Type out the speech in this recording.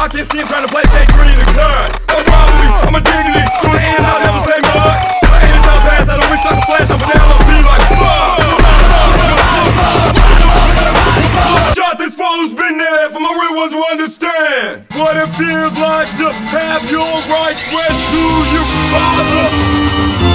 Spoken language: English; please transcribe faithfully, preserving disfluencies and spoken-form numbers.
y'all can't see him trying to play Jay Green in the cut. I'm robbery, I'm a dignity. Through the end, I'll never say much. Anytime pass, I don't wish I could flash up and down. I'll be like, fuck. Shot this fool who's been there for my real ones who understand what it feels like to have your rights read to you, father.